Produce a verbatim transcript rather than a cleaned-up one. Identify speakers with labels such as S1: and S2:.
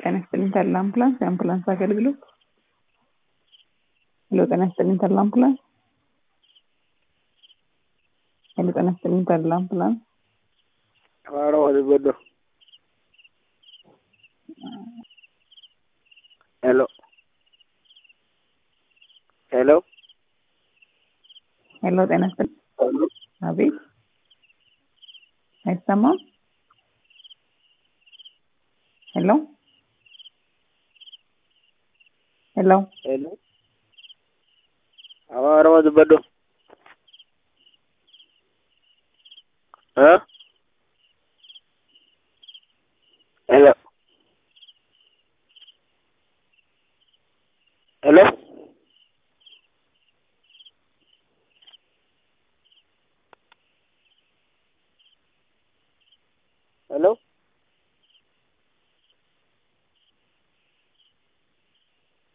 S1: ጤና ይስጥልኝ ተድላ አምቡላንስ የአምቡላንስ አገልግሎት። ሄሎ ጤና ይስጥልኝ ተድላ አምቡላንስ። ሄሎ ጤና ይስጥልኝ ተድላ አምቡላንስ።
S2: አማራ ወደ በዶ ሄሎ ሄሎ
S1: ሄሎ ጤና ይስጥልኝ። አቤት አይሰማም? ሄሎ ሄሎ
S2: ሄሎ አማራ ወደ በዶ እ ሄሎ